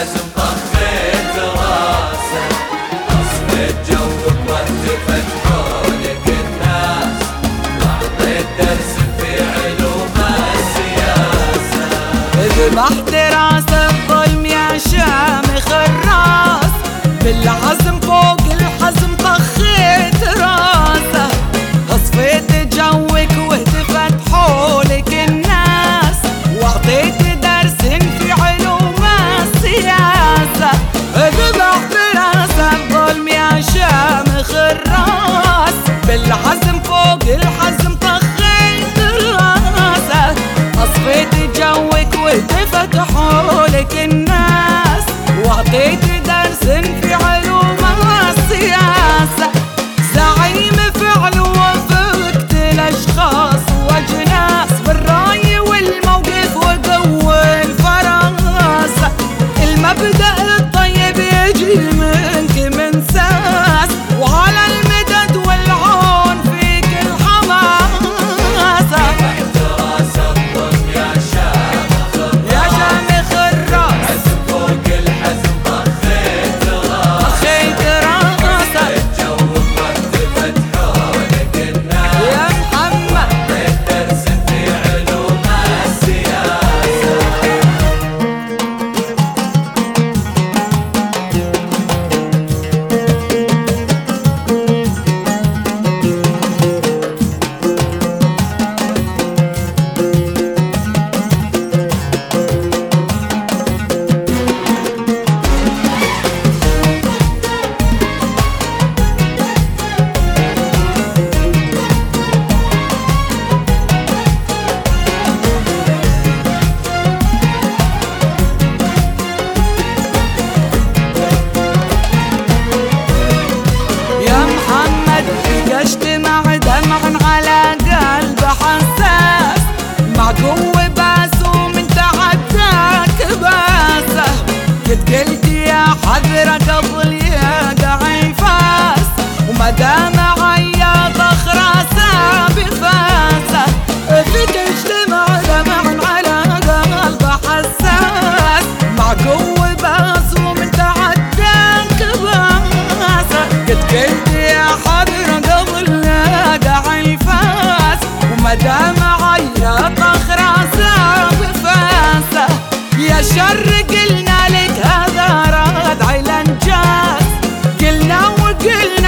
الحزم طخيت راسه، أصفيت جوك واهتفت حولك الناس، وأعطيت درس في علوم السياسة. ذبحت راس الظلم يا شامخ الراس، بالعزم فوق الحزم طخيت راسه، أصفيت جوك واهتفت حولك الناس، وأعطيت درس في علوم السياسة. ذبحت راس الظلم يا شامخ الراس، بالعزم فوق الحزم طخيت راسه، أصفيت جوك واهتفت حولك الناس، وأعطيت درس في علوم السياسة. زعيم فعل وفقت الأشخاص وأجناس، بالرأي والموقف وقوة الفراسة، المبدأ الطيب يجي منك من ساس، وعلى المدد والعون فيك الحماسة. ذبحت راس الظلم يا شامخ الراس، حزم فوق الحزم طخيت راسه، طخيت راسه. أصفيت جوك واهتفت حولك الناس، يا محمد أعطيت درس في علوم السياسة. يا محمد اجتمع دمع على قلب حساس، مع قوة باس ومن تعداك باسه، قد قلت يا حذر قبل يقع الفاس، وما دام عياط راسه بفاسه. فيك اجتمع دمع على قلب حساس، مع قوة باس ومن تعداك باسه، قد قلت يا حذر قبل يقع الفاس، وما دام عياط راسه بفاسه. يا شر قلنا لك هذا رادع الانجاز، قلنا وقلنا